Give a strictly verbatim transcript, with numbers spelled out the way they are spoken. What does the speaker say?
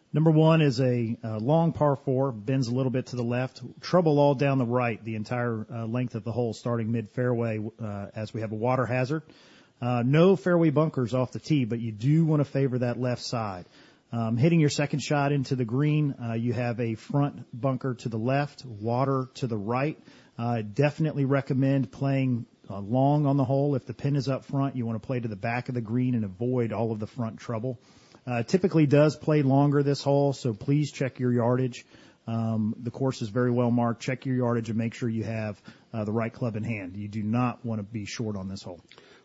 Number one is a, uh long par four, bends a little bit to the left. Trouble all down the right, the entire uh, length of the hole, starting mid-fairway uh, as we have a water hazard. Uh, no fairway bunkers off the tee, but you do want to favor that left side. Um, hitting your second shot into the green, uh, you have a front bunker to the left, water to the right. Uh, definitely recommend playing uh, long on the hole. If the pin is up front, you want to play to the back of the green and avoid all of the front trouble. Uh, typically does play longer this hole, so please check your yardage. Um, the course is very well marked. Check your yardage and make sure you have uh, the right club in hand. You do not want to be short on this hole.